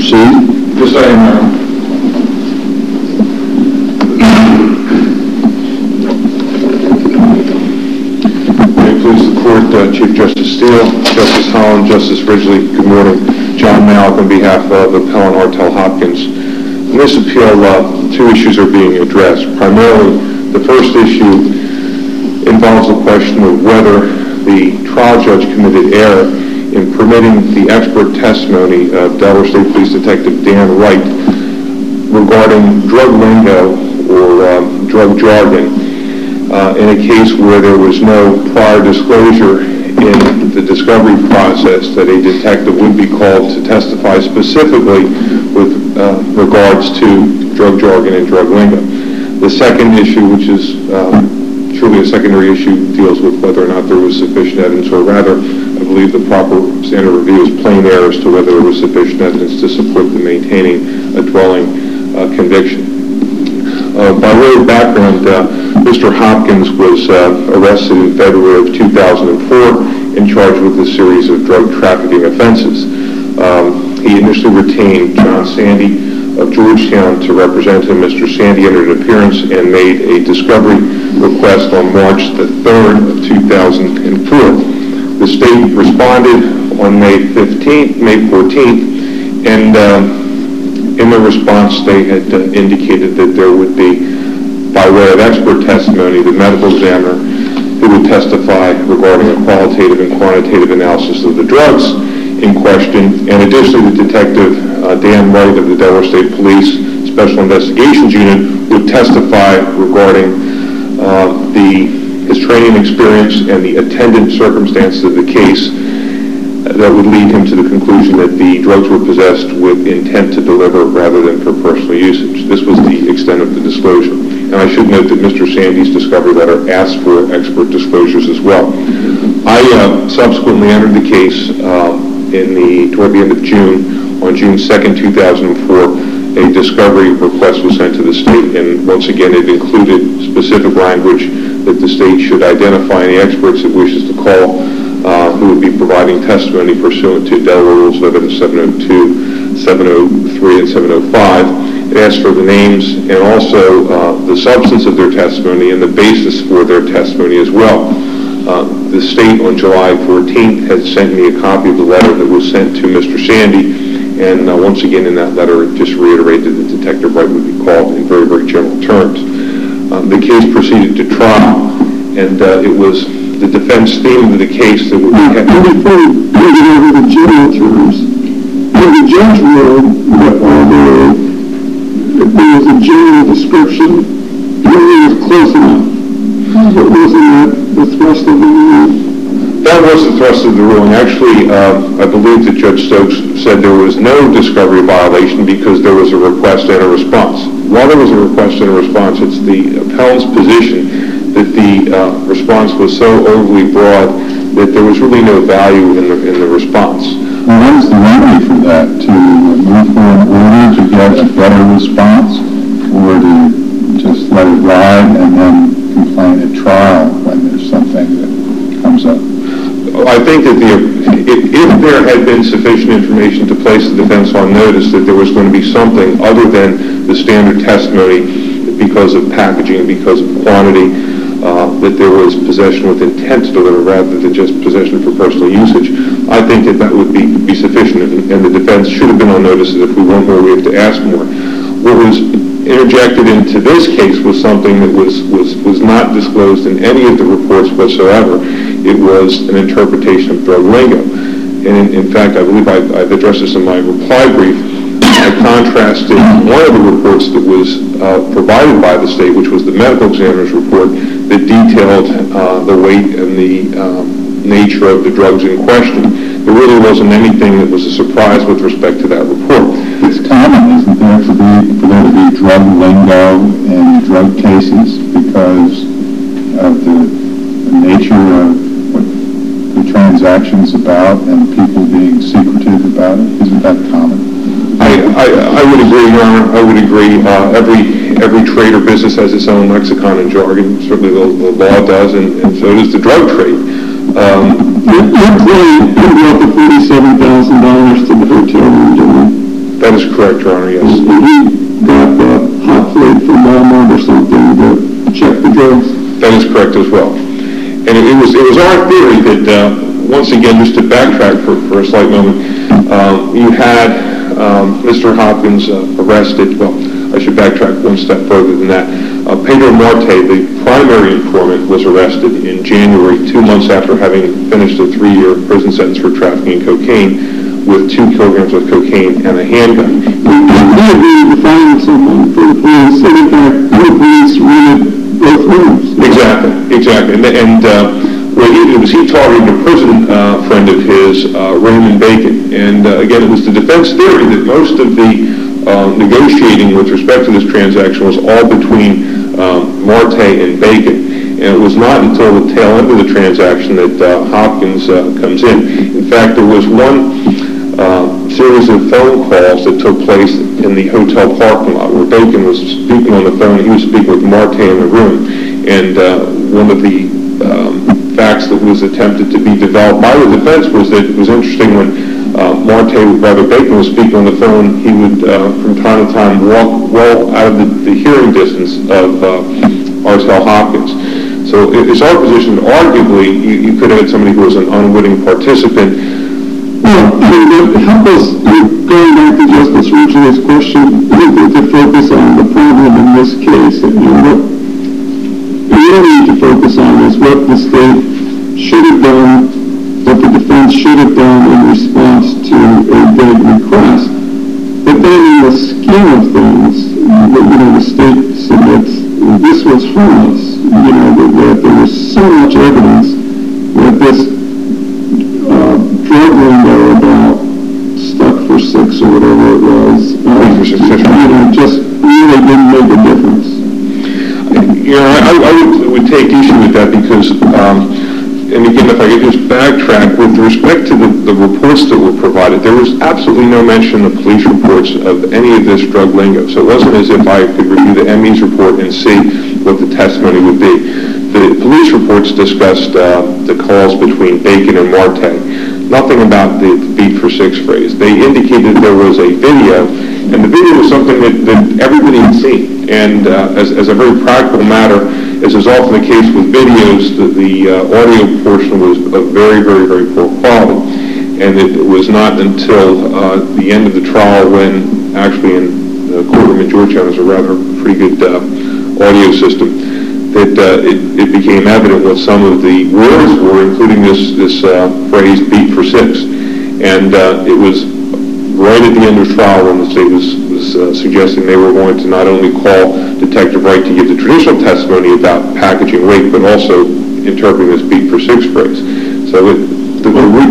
proceed? Yes, I am, Your Honor. May it please the Court, Chief Justice Steele, Justice Holland, Justice Ridgely, good morning. John Malik on behalf of Appellant Artel Hopkins. In this appeal, two issues are being addressed. Primarily, the first issue involves the question of whether the trial judge committed error in permitting the expert testimony of Delaware State Police Detective Dan Wright regarding drug lingo or drug jargon in a case where there was no prior disclosure in the discovery process that a detective would be called to testify specifically with regards to drug jargon and drug lingo. The second issue, which is truly a secondary issue, deals with whether or not there was sufficient evidence, or rather, I believe the proper standard of review is plain error as to whether there was sufficient evidence to support the maintaining a dwelling conviction. By way of background, Mr. Hopkins was arrested in February of 2004 and charged with a series of drug trafficking offenses. He initially retained John Sandy of Georgetown to represent him. Mr. Sandy entered an appearance and made a discovery request on March the 3rd of 2004. The state responded on May 14th, and in the response they had indicated that there would be, by way of expert testimony, the medical examiner who would testify regarding a qualitative and quantitative analysis of the drugs in question, and additionally the detective Dan Wright of the Delaware State Police Special Investigations Unit would testify regarding his training experience and the attendant circumstances of the case that would lead him to the conclusion that the drugs were possessed with intent to deliver rather than for personal usage. This was the extent of the disclosure. And I should note that Mr. Sandy's discovery letter asked for expert disclosures as well. I subsequently entered the case toward the end of June. On June 2nd, 2004, a discovery request was sent to the state, and once again it included specific language that the state should identify any experts it wishes to call who would be providing testimony pursuant to Delaware Rules of Evidence 702, 703, and 705. It asked for the names and also the substance of their testimony and the basis for their testimony as well. The state on July 14th had sent me a copy of the letter that was sent to Mr. Sandy, and once again in that letter it just reiterated that Detective Wright would be called in very, very general terms. The case proceeded to trial, and it was the defense theme of the case that would be... Before we get over the general terms, in the judge ruled that although there was a general description, it was close enough. But wasn't that the thrust of the ruling? That was the thrust of the ruling. Actually, I believe that Judge Stokes said there was no discovery violation because there was a request and a response. While there was a request and a response, it's the appellant's position that the response was so overly broad that there was really no value in the response. Well, what is the remedy for that? To move for an order to get a better response, or to just let it ride and then complain at trial when there's something that comes up? I think that if there had been sufficient information to place the defense on notice that there was going to be something other than the standard testimony because of packaging, because of quantity, that there was possession with intent to deliver rather than just possession for personal usage, I think that would be sufficient, and the defense should have been on notice that if we want more, we have to ask more. What was interjected into this case was something that was not disclosed in any of the reports whatsoever. It was an interpretation of drug lingo. And in fact, I believe I've addressed this in my reply brief. I contrasted one of the reports that was provided by the state, which was the medical examiner's report, that detailed the weight and the nature of the drugs in question. There really wasn't anything that was a surprise with respect to that report. It's common, isn't there, for there to be drug lingo in drug cases because of the nature of what the transaction's about and people being secretive about it? Isn't that common? I would agree, Your Honor. I would agree. Every trade or business has its own lexicon and jargon. Certainly the law does, and so does the drug trade. Your claim brought the $47,000 to the hotel room, didn't it? That is correct, Your Honor, yes. And he got that hot plate from Walmart or something to check the drugs? That is correct as well. And it was our theory that, once again, just to backtrack for a slight moment, you had Mr. Hopkins arrested. Well, I should backtrack one step further than that. Pedro Marte, the primary informant, was arrested in January, 2 months after having finished a 3-year prison sentence for trafficking cocaine, with 2 kilograms of cocaine and a handgun. He agreed to find someone for the police, and in fact, the police rented both rooms. Exactly. And it was he targeting a prison friend of his, Raymond Bacon. And again, it was the defense theory that most of the negotiating with respect to this transaction was all between Marte and Bacon. And it was not until the tail end of the transaction that Hopkins comes in. In fact, there was one series of phone calls that took place in the hotel parking lot where Bacon was speaking on the phone. He was speaking with Marte in the room. And one of the facts that was attempted to be developed by the defense was that it was interesting when Bacon was speaking on the phone, he would from time to time walk well out of the hearing distance of Artel Hopkins. So it's our position that arguably you could have had somebody who was an unwitting participant. Well, help us, going back to Justice Ridgely's question, to focus on the problem in this case. What we really need to focus on is what the state should have done, what the defense should have done in response to a vague request. But then in the scheme of things, the state submits, this was harmless, that there was so much evidence that this drug lingo about stuck for 6 or whatever it was, just really didn't make a difference. I would take issue with that because, and again, if I could just backtrack, with respect to the reports that were provided, there was absolutely no mention in the police reports of any of this drug lingo. So it wasn't as if I could review the ME's report and see what the testimony would be. The police reports discussed the calls between Bacon and Marte. Nothing about the beat for 6 phrase. They indicated there was a video, and the video was something that everybody had seen. And as a very practical matter, as is often the case with videos, the audio portion was of very, very, very poor quality. And it was not until the end of the trial when, actually in the courtroom in Georgetown is a rather pretty good audio system, that it became evident what some of the words were, including this phrase, beat for 6. And it was right at the end of the trial when the state was suggesting they were going to not only call Detective Wright to give the traditional testimony about packaging weight, but also interpreting this beat for 6 phrase. So the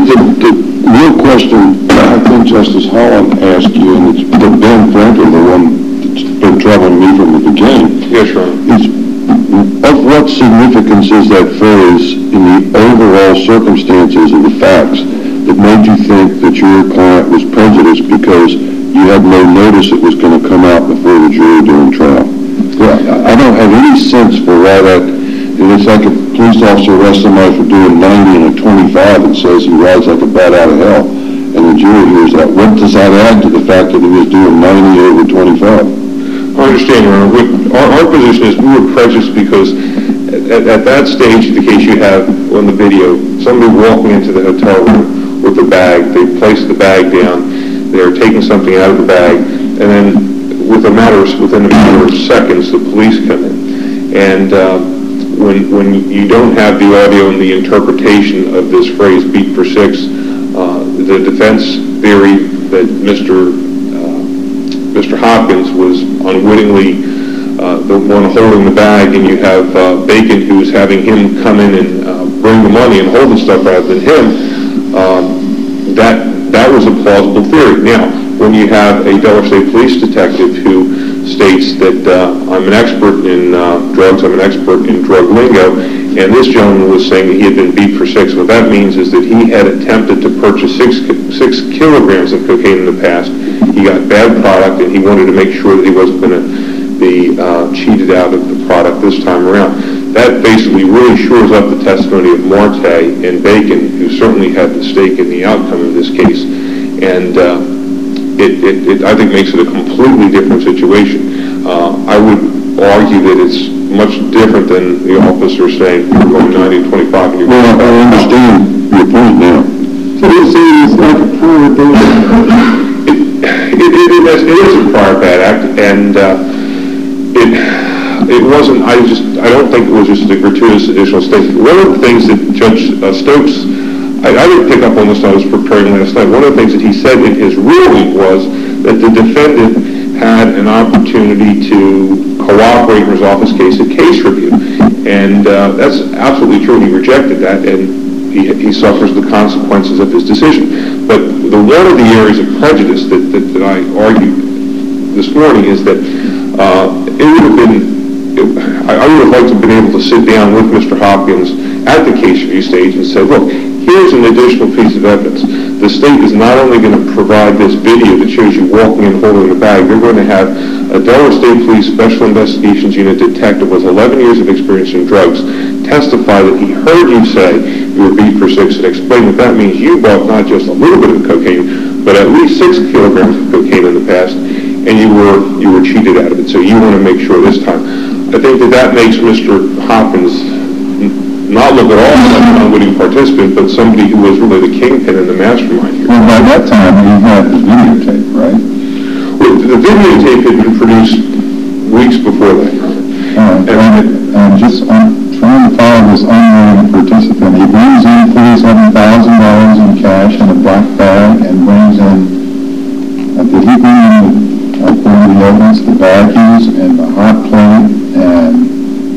real question I think Justice Holland asked you, and it's been frankly the one that's been troubling me from the beginning. Yes, Your Honor. Is of what significance is that phrase in the overall circumstances of the facts that made you think that your client was prejudiced because you had no notice it was going to come out before the jury during trial? I don't have any sense for why that. It's like a police officer arrests somebody for doing 90 and a 25 and says he rides like a bat out of hell, and the jury hears that. What does that add to the fact that he was doing 90 over 25? I understand, Your Honor. Our position is we were prejudiced because at that stage of the case you have on the video somebody walking into the hotel room with a bag. They place the bag down. They're taking something out of the bag, and then within a matter of seconds the police come in. And when you don't have the audio and the interpretation of this phrase, beat for 6, the defense theory that Mr. Hopkins was unwittingly the one holding the bag, and you have Bacon who's having him come in and bring the money and hold the stuff rather than him, that was a plausible theory. Now, when you have a Delaware State Police detective who states that I'm an expert in drugs, I'm an expert in drug lingo, and this gentleman was saying that he had been beat for 6. What that means is that he had attempted to purchase 6 kilograms of cocaine in the past. He got bad product, and he wanted to make sure that he wasn't going to be cheated out of the product this time around. That basically really shores up the testimony of Marte and Bacon, who certainly had the stake in the outcome of this case. And I think makes it a completely different situation. I would argue that it's much different than the officer saying you're going 90, 25, and you're Well, I understand your point now. So you're saying it's like a prior bad act? It is a prior bad act, and it wasn't. I don't think it was just a gratuitous additional statement. One of the things that Judge Stokes, I didn't pick up on this when I was preparing last night. One of the things that he said in his ruling was that the defendant had an opportunity to cooperate in his office case at case review, and that's absolutely true. He rejected that, and he suffers the consequences of his decision. But one of the areas of prejudice that I argued this morning is that it would have been. I would have liked to have been able to sit down with Mr. Hopkins at the case review stage and say, look, here's an additional piece of evidence. The state is not only going to provide this video that shows you walking and holding the bag, they're going to have a Delaware State Police Special Investigations Unit detective with 11 years of experience in drugs testify that he heard you say you were beat for 6 and explain that means you bought not just a little bit of cocaine, but at least 6 kilograms of cocaine in the past, and you were cheated out of it. So you want to make sure this time. I think that makes Mr. Hopkins not look at all like an unwitting participant, but somebody who was really the kingpin and the mastermind here. Well, by that time, he had the videotape, right? Well, the videotape had been produced weeks before that. And just trying to follow this unwilling participant, he brings in $47,000 in cash in a black bag and brings in, did he bring in, according to the evidence, the baggies and the hot plate and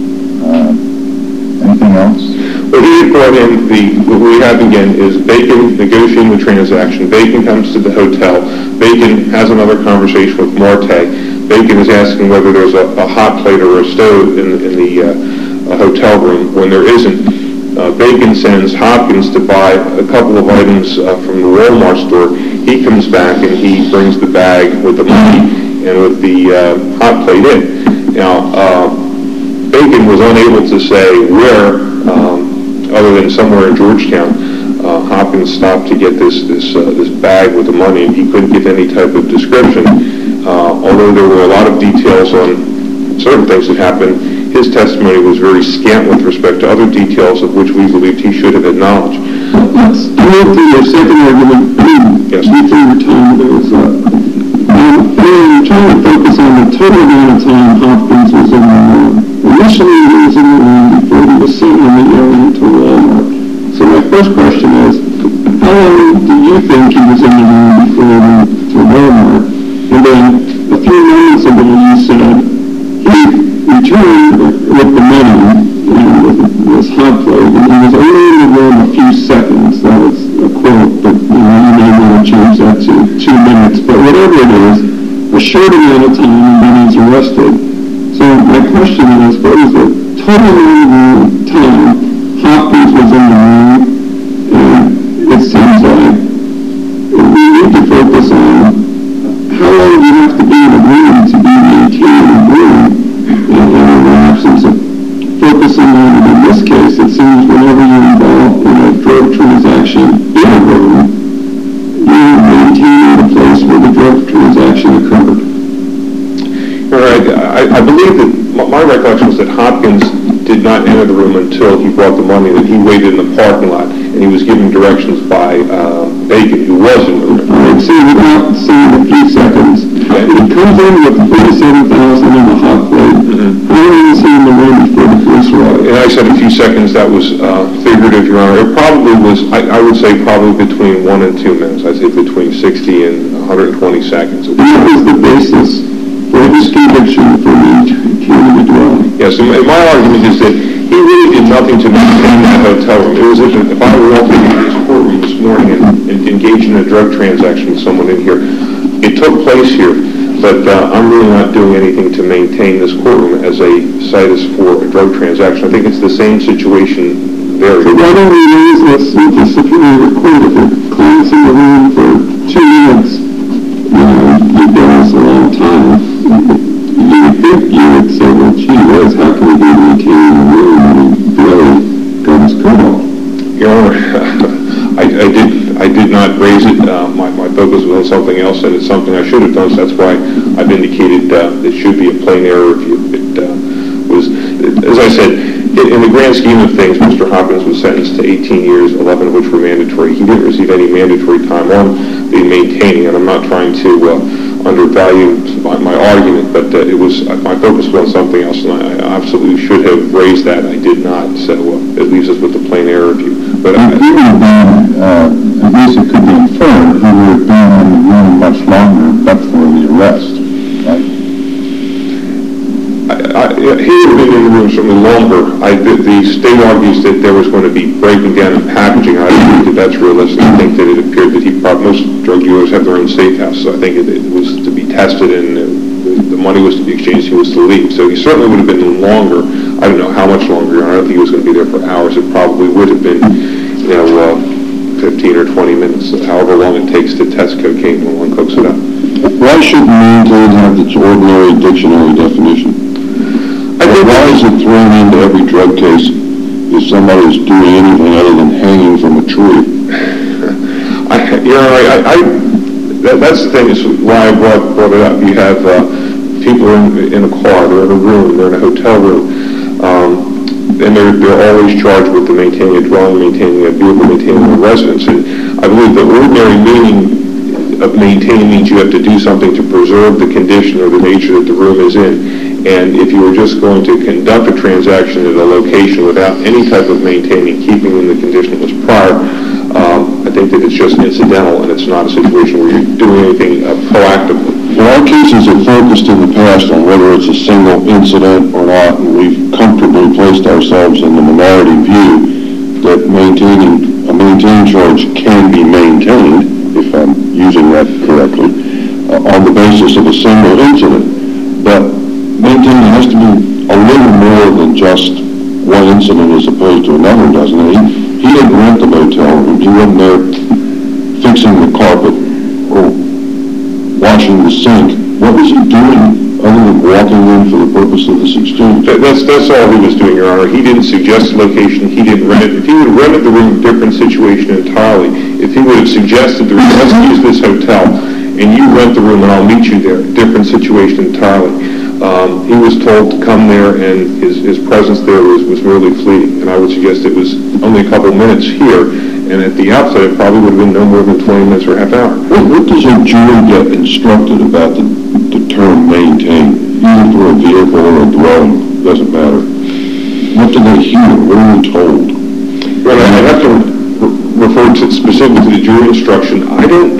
anything else? What he had brought in, what we have again is Bacon negotiating the transaction. Bacon comes to the hotel. Bacon has another conversation with Marte. Bacon is asking whether there's a hot plate or a stove in the hotel room when there isn't. Bacon sends Hopkins to buy a couple of items from the Walmart store. He comes back and he brings the bag with the money and with the hot plate in. Now, Bacon was unable to say where, other than somewhere in Georgetown, Hopkins stopped to get this bag with the money, and he couldn't give any type of description. Although there were a lot of details on certain things that happened, his testimony was very scant with respect to other details of which we believed he should have had knowledge. Let's move to your second argument. Yes. Before your time there was I'm trying to focus on the total amount of time Hopkins was in the room. Initially, he was in the room before he was sent on the alien to Walmart. So my first question is, how long do you think he was in the room before he went to Walmart? And then, a few moments ago, you said he returned with the money, with this hot plate, and he was only in the room a few seconds. That was a quote, but you may want to change that to 2 minutes. But whatever it is, a short amount of time, and then he's arrested. So my question is, what was the total amount of time Hopkins was in the room? And it seems like we need to focus on how long you have to be in a room to be maintained in a room. And in the absence of focusing on it in this case, it seems whenever you're involved in a drug transaction in a room, you're maintaining the place where the drug transaction occurred. All right. I believe that my recollection was that Hopkins did not enter the room until he brought the money, that he waited in the parking lot, and he was given directions by Bacon, who was in the room. I'd say without saying a few seconds, he comes in with $47,000 in the hot plate. How long is he in the room before the police arrive? And I said a few seconds. That was figurative, Your Honor. It probably was, I would say, probably between 1 and 2 minutes. I'd say between 60 and 120 seconds. And that was the basis for his conviction for maintaining the dwelling. Yes, and my argument is that he really did nothing to maintain that hotel room. It was if I were walking into this courtroom this morning and engaged in a drug transaction with someone in here, it took place here, but I'm really not doing anything to maintain this courtroom as a situs for a drug transaction. I think it's the same situation there. So why don't we raise this disciplinary record if your client's in the room for 2 minutes? You've done this a long time. You would think you would say, well, gee whiz, how can we be maintaining the room when he barely got his coat off? Your Honor, I did did not raise it. My focus was on something else, and it's something I should have done, so that's why I've indicated it should be a plain error review. As I said, in the grand scheme of things, Mr. Hopkins was sentenced to 18 years, 11 of which were mandatory. He didn't receive any mandatory time on the maintaining, and I'm not trying to undervalue my argument, but my focus was on something else, and I absolutely should have raised that. I did not, so it leaves us with the plain error review. But he would have been, at least it could be inferred, he would have been in the room much longer but for the arrest, right? He would have been in the room certainly longer. The state argues that there was going to be breaking down and packaging. I don't think that that's realistic. I think that it appeared that most drug dealers have their own safe house, so I think it was to be tested and the money was to be exchanged, he was to leave. So he certainly would have been longer. I don't know how much longer. I don't think he was going to be there for hours. It probably would have been, 15 or 20 minutes, however long it takes to test cocaine when one cooks it up. Why shouldn't maintain have its ordinary dictionary definition? Why is it thrown into every drug case if somebody is doing anything other than hanging from a tree? That's the thing, is why I brought it up. You have people in a car, they're in a room, they're in a hotel room, and they're always charged with maintaining a dwelling, maintaining a vehicle, maintaining a residence. And I believe the ordinary meaning of maintaining means you have to do something to preserve the condition or the nature that the room is in. And if you were just going to conduct a transaction at a location without any type of maintaining, keeping in the condition it was prior, I think that it's just incidental and it's not a situation where you're doing anything proactively. Well, our cases have focused in the past on whether it's a single incident or not, and we've comfortably placed ourselves in the minority view that a maintaining charge can be maintained, if I'm using that correctly, on the basis of a single incident. But maintaining has to be a little more than just one incident as opposed to another, doesn't it? He didn't rent the motel room. He wasn't there fixing the carpet or washing the sink. What was he doing other than walking in for the purpose of this exchange? That's all he was doing, Your Honor. He didn't suggest the location. He didn't rent it. If he would have rented the room, different situation entirely. If he would have suggested the room, let's use this hotel, and you rent the room and I'll meet you there, different situation entirely. He was told to come there, and his presence there was merely fleeting. And I would suggest it was only a couple minutes here, and at the outset it probably would have been no more than 20 minutes or half hour. What does a jury get instructed about the term maintain, either for a vehicle or a dwelling? Doesn't matter. What do they hear? What are they told? Well, I have to refer to specifically to the jury instruction. I don't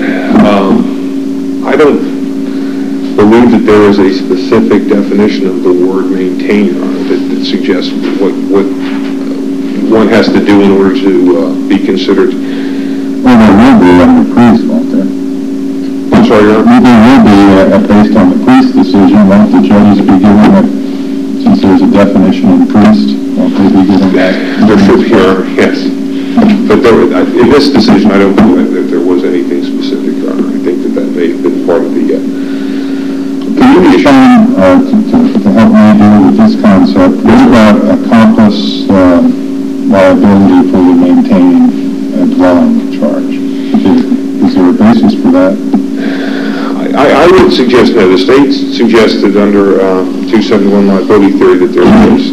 believe that there is a specific definition of the word maintain, Your Honor, that suggests what one has to do in order to be considered. Well, there will be under police, won't there? I'm sorry, Your Honor? There will be, based on the police decision, won't the judges be given it, since there's a definition of priest, won't they be given that? There should be, Your Honor, yes. But in this decision, I don't believe that there was anything specific, Your Honor. I think that may have been part of the Can you define, to help me deal with this concept, what about accomplice liability for the maintaining a dwelling charge? Is there a basis for that? I would suggest no. The state suggested under 271 liability theory that there is.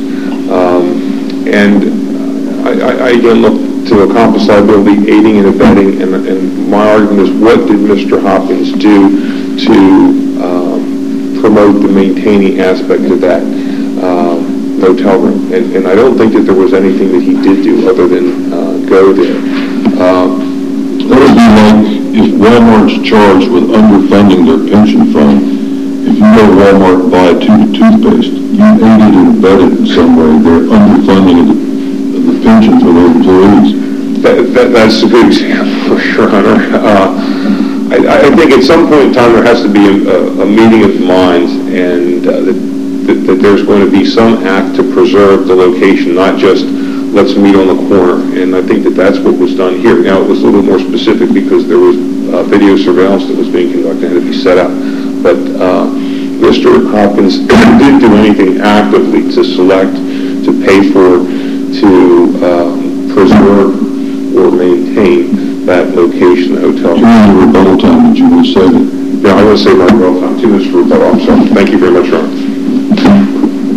And I again look to accomplice liability, aiding and abetting, and my argument is, what did Mr. Hopkins do to promote the maintaining aspect of that motel room? And I don't think that there was anything that he did do other than go there. That would be like if Walmart's charged with underfunding their pension fund. If you go to Walmart and buy a tube of toothpaste, you aided and abetted in some way their underfunding of the pension for their employees. That's a good example, Your Honor. I think at some point in time there has to be a meeting of the minds, and that there's going to be some act to preserve the location, not just let's meet on the corner. And I think that that's what was done here. Now, it was a little bit more specific because there was video surveillance that was being conducted and had to be set up. But Mr. Hopkins didn't do anything actively to select, to pay for, to preserve or maintain that location, the hotel. During your rebuttal time, did you want to say that? Yeah, I want to say my rebuttal time. 2 minutes for rebuttal. I'm sorry. Thank you very much, Your Honor.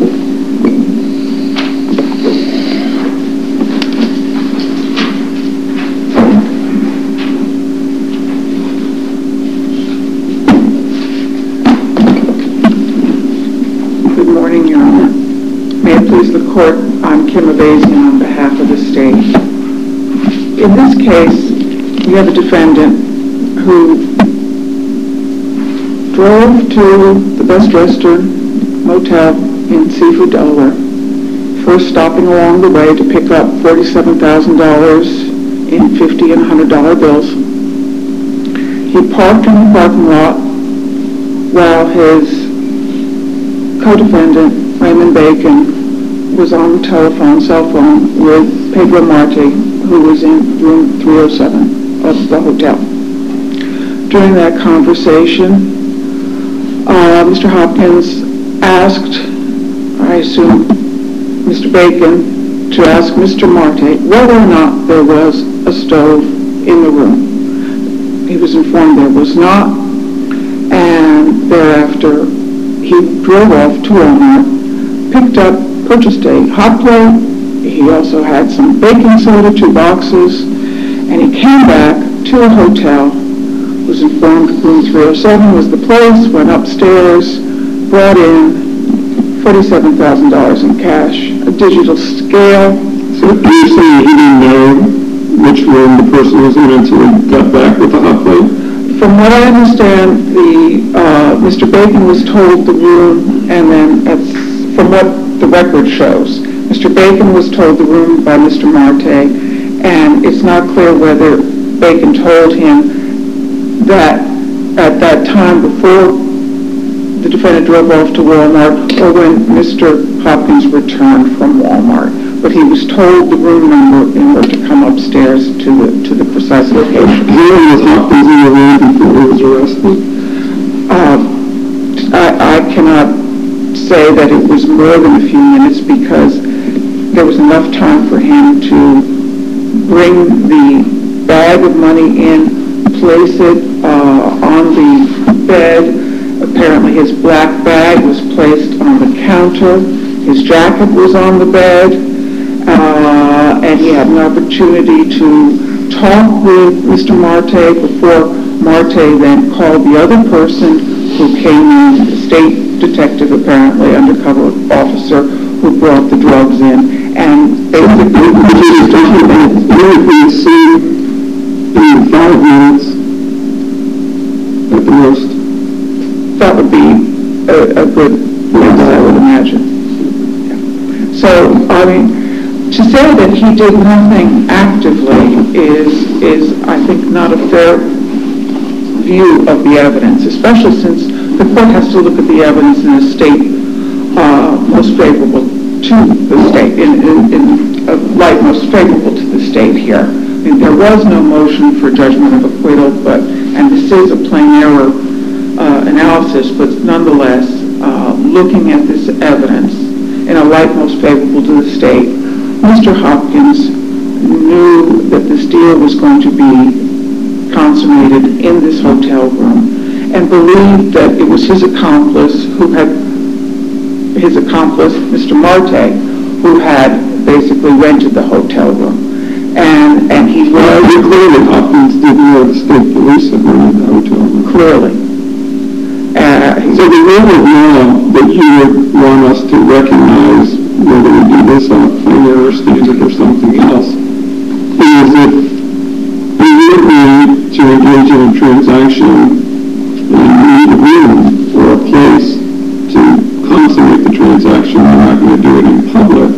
Court, I'm Kim Abazian on behalf of the state. In this case, we have a defendant who drove to the Best Western Motel in Seafood, Delaware, first stopping along the way to pick up $47,000 in $50 and $100 bills. He parked in the parking lot while his co-defendant, Raymond Bacon, was on the cell phone with Pedro Marte, who was in room 307 of the hotel. During that conversation, Mr. Hopkins asked, I assume, Mr. Bacon to ask Mr. Marte whether or not there was a stove in the room. He was informed there was not, and thereafter he drove off to Walmart, purchased a hot plate. He also had some baking soda, 2 boxes, and he came back to a hotel, was informed room 307 was the place, went upstairs, brought in $47,000 in cash, a digital scale. So you're saying he didn't know which room the person was in until he got back with the hot plate? From what I understand, Mr. Bacon was told the room, and then from what the record shows, Mr. Bacon was told the room by Mr. Marte, and it's not clear whether Bacon told him that at that time before the defendant drove off to Walmart or when Mr. Hopkins returned from Walmart. But he was told the room number in order to come upstairs to the precise location. Where was Hopkins in the room before he was arrested? I cannot say that it was more than a few minutes because there was enough time for him to bring the bag of money in, place it on the bed. Apparently his black bag was placed on the counter. His jacket was on the bed, and he had an opportunity to talk with Mr. Marte before Marte then called the other person who came in, the state detective, apparently undercover officer, who brought the drugs in, and basically was seen in 5 minutes at the most. That would be a good guess, I would imagine. Yeah. So, I mean, to say that he did nothing actively is I think, not a fair view of the evidence, especially since the court has to look at the evidence in a state most favorable to the state, in a light most favorable to the state here. I mean, there was no motion for judgment of acquittal, and this is a plain error analysis, but nonetheless, looking at this evidence in a light most favorable to the state, Mr. Hopkins knew that this deal was going to be consummated in this hotel room and believed that it was his accomplice, Mr. Marte, who had basically rented the hotel room. And he was... Clearly Hopkins didn't know the state police had rented the hotel room. Clearly. So the rule of law that you would want us to recognize, whether we do this on a plain error standard or something else, is if we agree to engage in a transaction and we need a room or a place to consummate the transaction, we're not going to do it in public,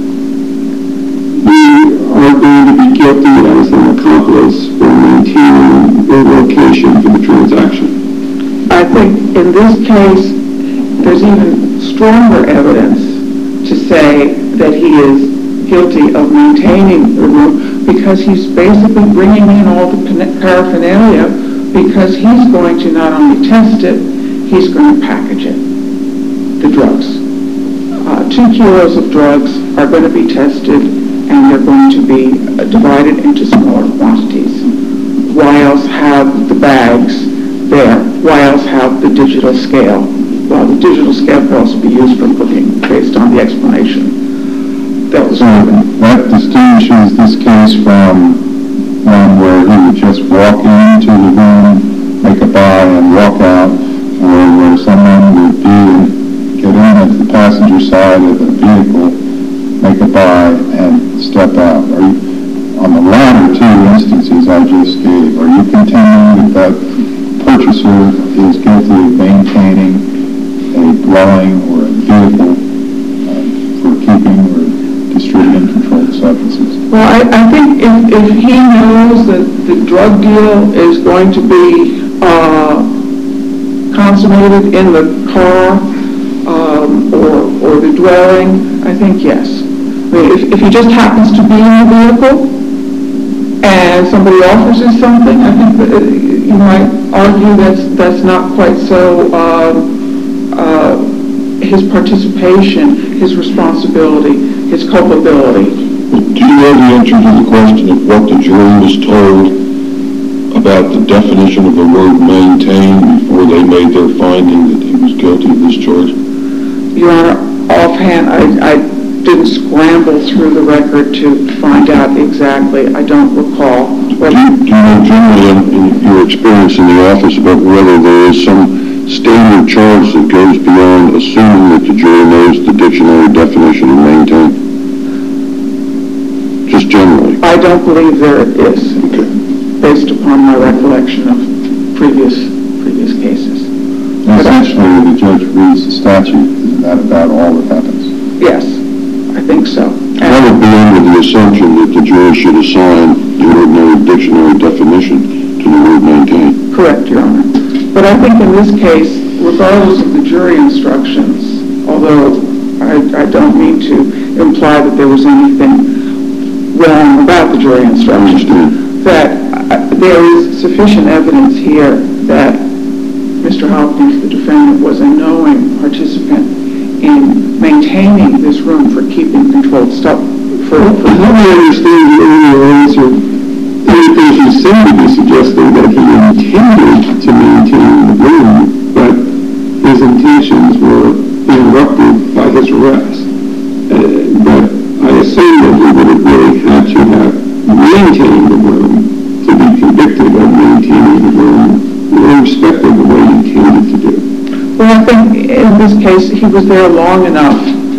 you are going to be guilty as an accomplice for maintaining a location for the transaction. I think in this case, there's even stronger evidence to say that he is guilty of maintaining the room because he's basically bringing in all the paraphernalia because he's going to not only test it, he's going to package it, the drugs. 2 kilos of drugs are going to be tested and they're going to be divided into smaller quantities. Why else have the bags there? Why else have the digital scale? Well, the digital scale could also be used for cooking, based on the explanation that was given. That distinguishes this case from one where he would just walk into the room, make a buy, and walk out, or where someone would get in at the passenger side of the vehicle, make a buy, and step out. Are you, on the latter two instances I just gave, are you contending that purchaser is guilty of maintaining a dwelling or a vehicle for keeping or distributing controlled substances? Well, I think if he knows that the drug deal is going to be consummated in the car or the dwelling, I think yes. I mean, if he just happens to be in the vehicle and somebody offers you something, I think that you might argue that's not quite so his participation, his responsibility, his culpability. Do you know the answer to the question of what the jury was told about the definition of the word maintain before they made their finding that he was guilty of this charge? Your Honor, offhand, I didn't scramble through the record to find out exactly. I don't recall. Do you know generally in your experience in the office about whether there is some standard charge that goes beyond assuming that the jury knows the dictionary definition of maintain? Just generally. I don't believe there is, okay, based upon my recollection of previous cases. Essentially, the judge reads the statute. Isn't that about all that happens? Yes, I think so. That would be under the assumption that the jury should assign the ordinary dictionary definition to the word maintain. Correct, Your Honor. But I think in this case, regardless of the jury instructions, although I don't mean to imply that there was anything wrong about the jury instructions, that there is sufficient evidence here that Mr. Hopkins, the defendant, was a knowing participant in maintaining this room for keeping controlled stuff. How do I understand the earlier answer? Anything you said would be suggesting that he intended to maintain the room, but his intentions were interrupted by his arrest. But I assume that he would have really had to have maintained the room to be convicted of maintaining the room, irrespective of what he intended to do. Well, I think in this case, he was there long enough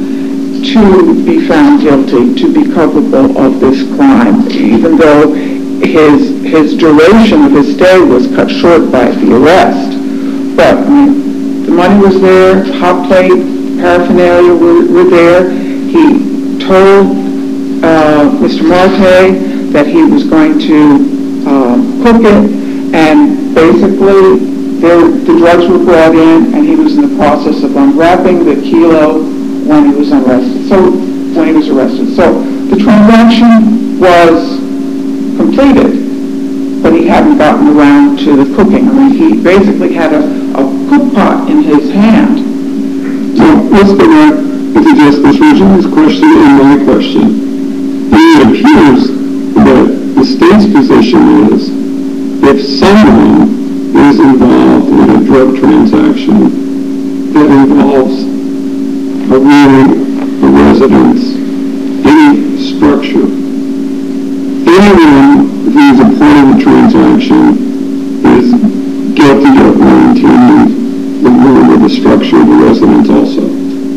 to be found guilty, to be culpable of this crime, even though his duration of his stay was cut short by the arrest. But I mean, the money was there, hot plate, paraphernalia were there. He told Mr. Marte that he was going to cook it, and basically the drugs were brought in, and he was in the process of unwrapping the kilo when he was arrested. So the transaction was completed, but he hadn't gotten around to the cooking. I mean, he basically had a cook pot in his hand. So let's go back to Justice Ridgely's question and my question. It appears that the state's position is if someone is involved in a drug transaction that involves a room, a residence, any structure, anyone who is a part of the transaction is guilty of maintaining the room or the structure of the residence also.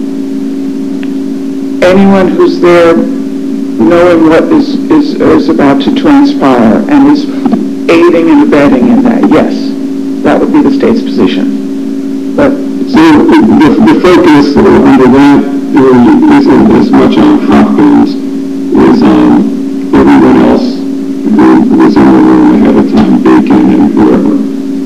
Anyone who's there knowing what is about to transpire and is aiding and abetting in that, yes, that would be the state's position. But so the focus under that isn't as much on Hopkins as on everyone else who was in the room ahead of time, Bacon and whoever.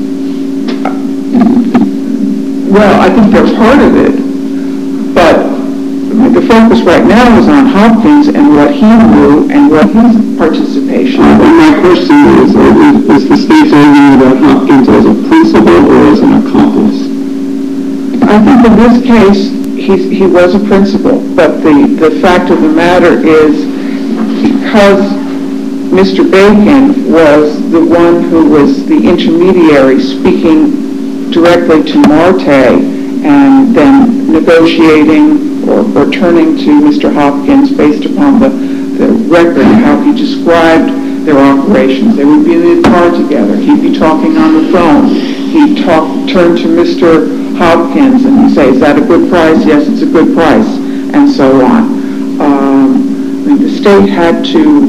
well, I think they're part of it, but the focus right now is on Hopkins and what he knew and what his participation. And my question is the state arguing about Hopkins as a principal or as an accomplice? I think in this case, he was a principal, but the fact of the matter is because Mr. Bacon was the one who was the intermediary speaking directly to Marte and then negotiating or turning to Mr. Hopkins based upon the record, how he described their operations. They would be in the car together. He'd be talking on the phone. He'd turn to Mr. Hopkins and he'd say, is that a good price? Yes, it's a good price, and so on. The state had to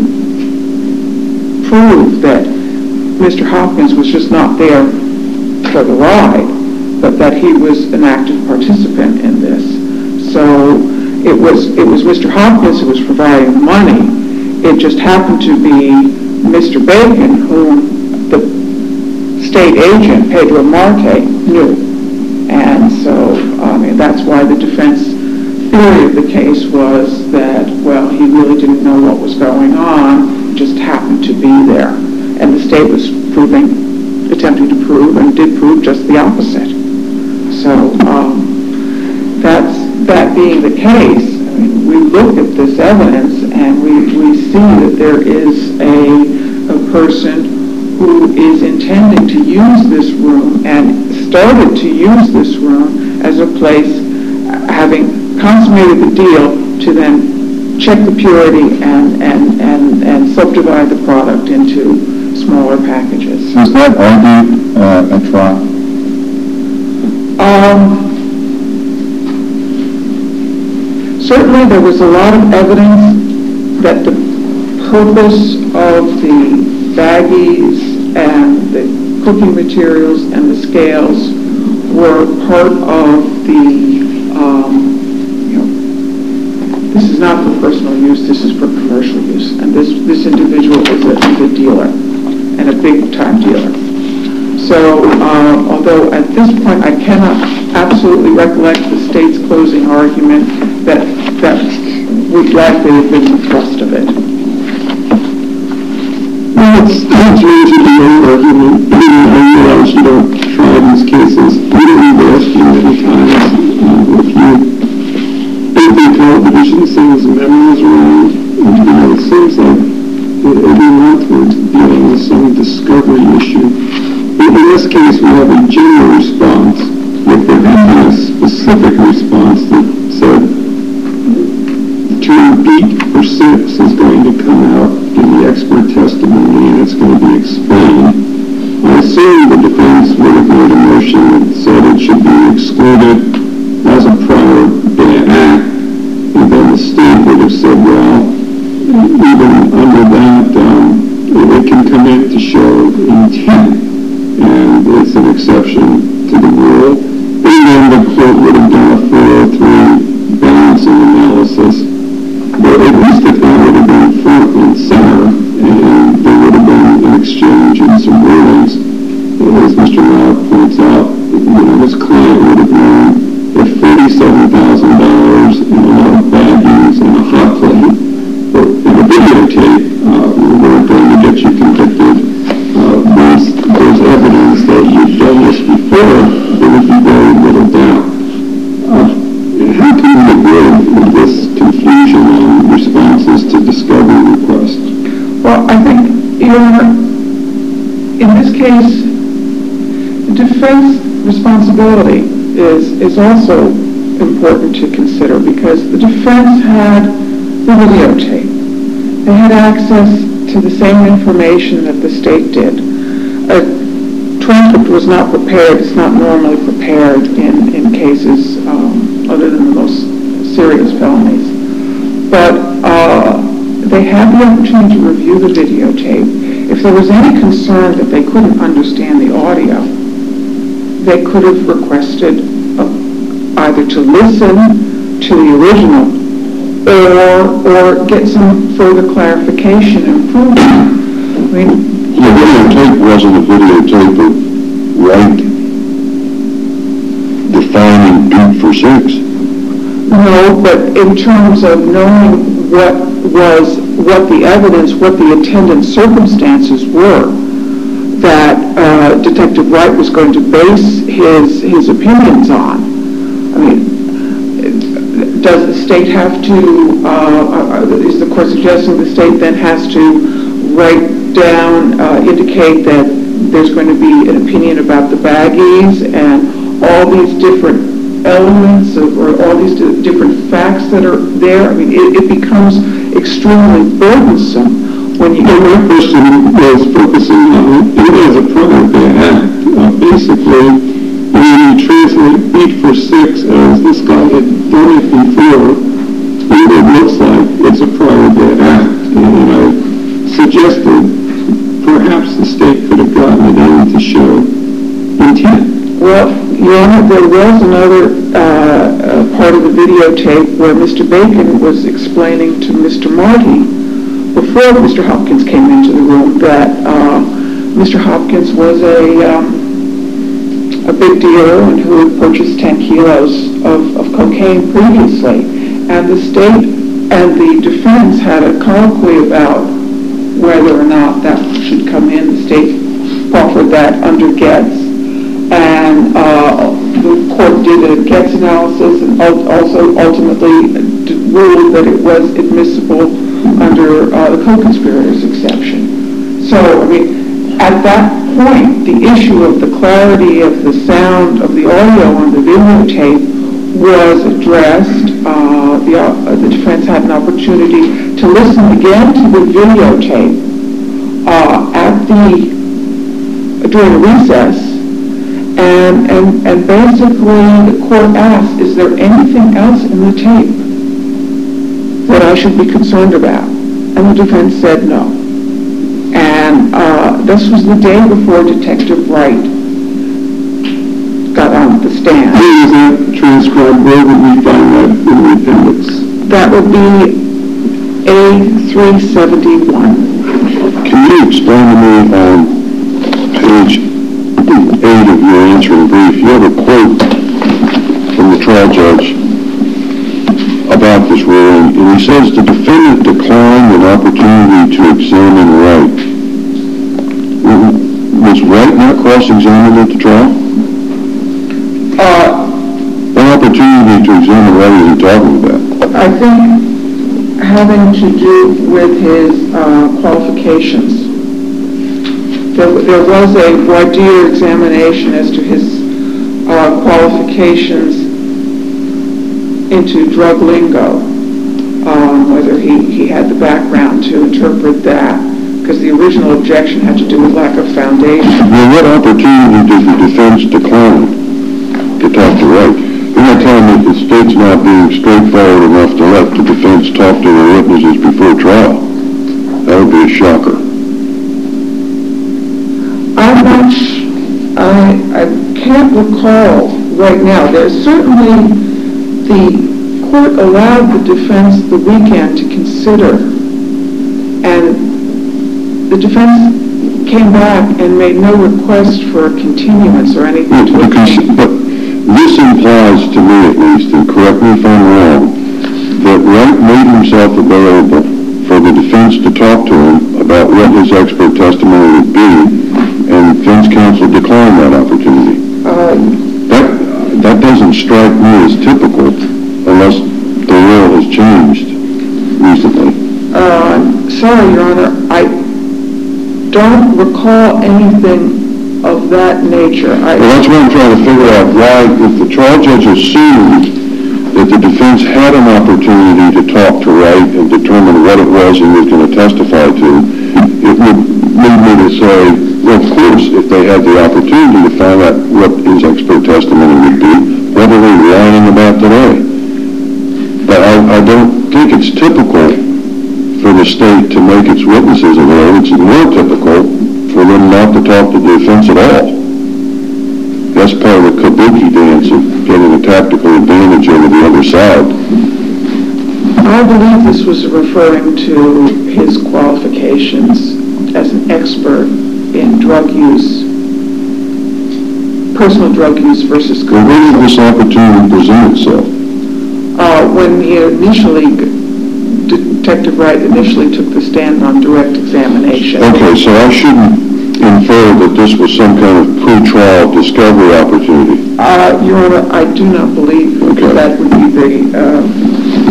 prove that Mr. Hopkins was just not there for the ride, but that he was an active participant in this. So it was Mr. Hopkins who was providing the money. It just happened to be Mr. Bacon, whom the state agent, Pedro Marte, knew. And so, that's why the defense theory of the case was that, well, he really didn't know what was going on, he just happened to be there. And the state was attempting to prove, and did prove just the opposite. So, that being the case, we look at this evidence and we see that there is a person who is intending to use this room and started to use this room as a place, having consummated the deal, to then check the purity and subdivide the product into smaller packages. Was that argued at trial? Certainly there was a lot of evidence that the purpose of the baggies and the cooking materials and the scales were part of the, this is not for personal use, this is for commercial use. And this individual is a dealer, and a big-time dealer. So, although at this point I cannot absolutely recollect the state's closing argument, that would likely have been the thrust of it. Well, it's really the old argument. I realize you don't try these cases. We don't ask you many times if you think television sings memories around. It seems like every month we're dealing with some discovery issue. In this case, we have a general response, but there had a specific response that said the term beat for 6 is going to come out in the expert testimony and it's going to be explained. I assume the defense would have made a motion that said it should be excluded as a prior bad act, and then the state would have said, well, even under that, it can come in to show intent, and it's an exception to the rule. And then the court would have done a 403 balancing analysis. But at least if that would have been front and center, and there would have been an exchange and some rulings, as Mr. Lau points out, his client would have known that $47,000 in a lot of baggies and a hot plate, but in a videotape, we weren't going to get you convicted. There's evidence that you've done this before, there would be very little doubt. How can we avoid this confusion on responses to discovery requests? Well, I think, in this case, the defense responsibility is also important to consider, because the defense had the videotape. They had access to the same information that the state did. A transcript was not prepared. It's not normally prepared in cases other than the most serious felonies. But they had the opportunity to review the videotape. If there was any concern that they couldn't understand the audio, they could have requested either to listen to the original or get some further clarification and improvement. The videotape wasn't a videotape of right defining beat for 6. No, but in terms of knowing what the evidence, what the attendant circumstances were that Detective Wright was going to base his opinions on. I mean, does the state have to, is the court suggesting the state then has to write down, indicate that there's going to be an opinion about the baggies and all these different elements or all these different facts that are there? I mean, it becomes extremely burdensome when you... My question was focusing on it as a prior act. Basically, when you translate beat for 6 as this guy had done it before, it looks like it's a prior act. And I suggested perhaps the state could have gotten it in to show intent. Well, Your Honor, there was another part of the videotape where Mr. Bacon was explaining to Mr. Marty, before Mr. Hopkins came into the room, that Mr. Hopkins was a big dealer and who had purchased 10 kilos of cocaine previously. And the state and the defense had a colloquy about whether or not that should come in. The state offered that under Getz. And the court did a Getz analysis and also ultimately ruled that it was admissible under the co-conspirators exception. So, I mean, at that point, the issue of the clarity of the sound of the audio on the videotape was addressed. The defense had an opportunity to listen again to the videotape during recess. And basically the court asked, is there anything else in the tape that I should be concerned about? And the defense said no. And this was the day before Detective Wright got on the stand. Where is that transcribed? Where would we find that in the appendix? That would be A371. Can you explain to me on page 8 of your answering brief, you have a quote from the trial judge about this ruling, and he says the defendant declined an opportunity to examine Wright. Was Wright not cross-examined at the trial? What opportunity to examine Wright is he talking about? I think having to do with his qualifications. There was a voir dire examination as to his qualifications into drug lingo, whether he had the background to interpret that, because the original objection had to do with lack of foundation. Well, what opportunity did the defense decline to talk to Wright? You're not telling me the state's not being straightforward enough to let the defense talk to the witnesses before trial. That would be a shocker. I can't recall right now. There's certainly, the court allowed the defense the weekend to consider, and the defense came back and made no request for a continuance or anything to But this implies to me at least, and correct me if I'm wrong, that Wright made himself available for the defense to talk to him about what his expert testimony would be, and defense counsel declined that opportunity. That doesn't strike me as typical, unless the law has changed recently. Sorry, Your Honor, I don't recall anything of that nature. Well, that's what I'm trying to figure out. Why, if the trial judge assumed that the defense had an opportunity to talk to Wright and determine what it was he was going to testify to, it would lead me to say, well, of course, if they had the opportunity to find out what his expert testimony would be, what are they whining about today? But I don't think it's typical for the state to make its witnesses available. It's more typical for them not to talk to the defense at all. That's part of the kabuki dance of getting a tactical advantage over the other side. I believe this was referring to his qualifications as an expert in drug use, personal drug use versus commercial. Well, when did this opportunity present itself? When he initially, Detective Wright initially took the stand on direct examination. Okay, so I shouldn't infer that this was some kind of pre-trial discovery opportunity. Your Honor, I do not believe that would be the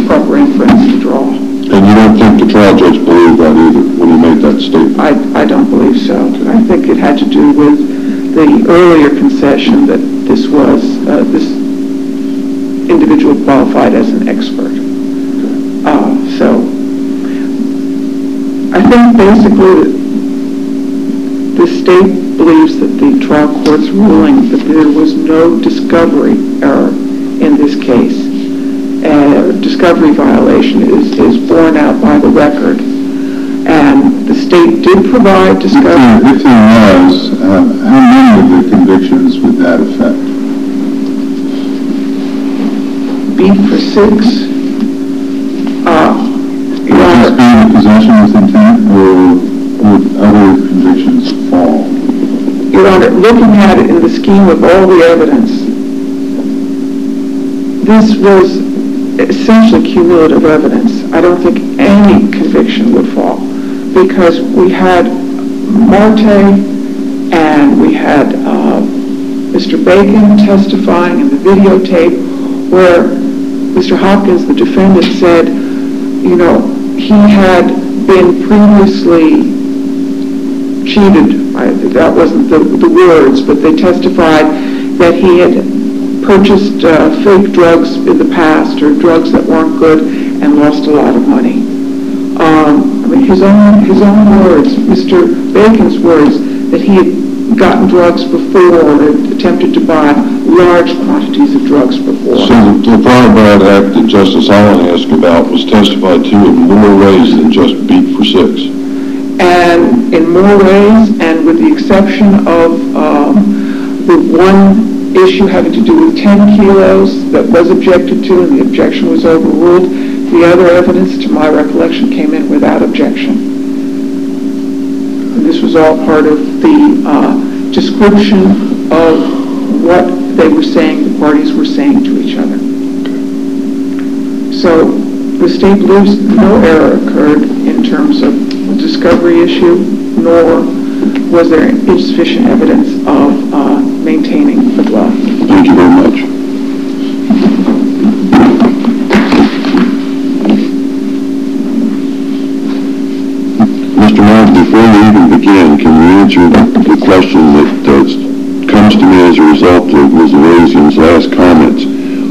the proper inference to draw. And you don't think the trial judge believed that either when he made that statement? I don't believe so. I think it had to do with the earlier concession that this individual qualified as an expert. So I think basically the state believes that the trial court's ruling that there was no discovery error in this case, discovery violation is borne out by the record. And the state did provide discovery. If there was, how many of the convictions would that affect? Beat for 6. Would this be in possession with intent, or would other convictions fall? Your Honor, looking at it in the scheme of all the evidence, this was essentially cumulative evidence. I don't think any conviction would fall, because we had Marte and we had Mr. Bacon testifying in the videotape where Mr. Hopkins, the defendant, said, you know, he had been previously cheated. That wasn't the words, but they testified that he had purchased fake drugs in the past, or drugs that weren't good, and lost a lot of money. I mean, his own words, Mr. Bacon's words, that he had gotten drugs before, or had attempted to buy large quantities of drugs before. So the prior bad act that Justice Holland asked about was testified to in more ways than just beat for 6. And in more ways, and with the exception of the one issue having to do with 10 kilos that was objected to, and the objection was overruled, the other evidence, to my recollection, came in without objection. And this was all part of the description of what they were saying, the parties were saying to each other. So the state believes no error occurred in terms of the discovery issue, nor was there insufficient evidence of maintaining the law. Thank you very much. Mr. Martin, before we even begin, can you answer the question that comes to me as a result of Ms. Elazian's last comments?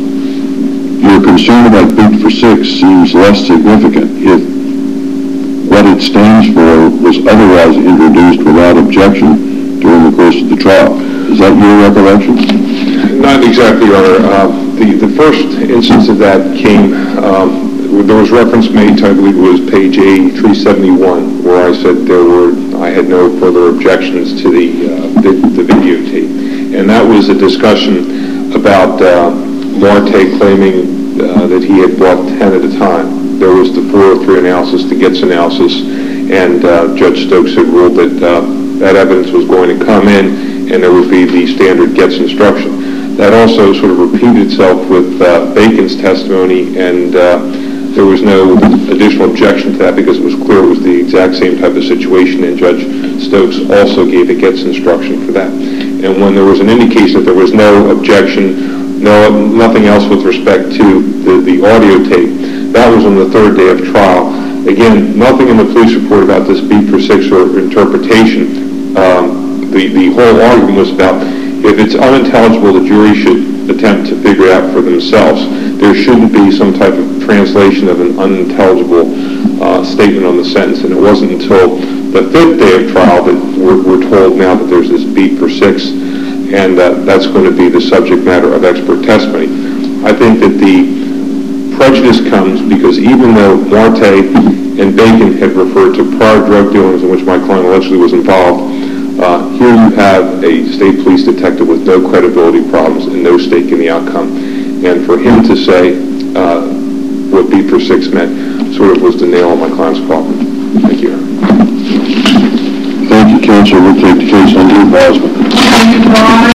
Your concern about beat for 6 seems less significant if what it stands for was otherwise introduced without objection during the course of the trial. Is that your recollection? Not exactly, Your Honor. The first instance of that came, there was reference made to, I believe it was page A371, where I said I had no further objections to the videotape. And that was a discussion about Marte claiming that he had bought 10 at a time. There was the 403 analysis, the Getz analysis, and Judge Stokes had ruled that that evidence was going to come in, and there would be the standard Getz instruction. That also sort of repeated itself with Bacon's testimony, and there was no additional objection to that because it was clear it was the exact same type of situation, and Judge Stokes also gave a Getz instruction for that. And when there was an indication that there was no objection, nothing else with respect to the audio tape, that was on the third day of trial. Again, nothing in the police report about this beat for 6 or interpretation. The whole argument was about if it's unintelligible, the jury should attempt to figure it out for themselves. There shouldn't be some type of translation of an unintelligible statement on the sentence, and it wasn't until the 5th day of trial that we're told now that there's this beat for 6, and that's going to be the subject matter of expert testimony. I think that the prejudice comes because even though Marte and Bacon had referred to prior drug dealings in which my client allegedly was involved, here you have a state police detective with no credibility problems and no stake in the outcome. And for him to say what beat for 6 meant sort of was the nail on my client's coffin. Thank you. Thank you, counsel. We'll take the case under advisement.